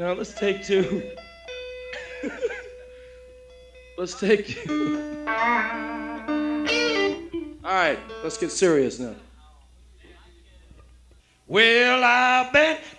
Now let's take two. Let's take two. All right, let's get serious now. Well, I've been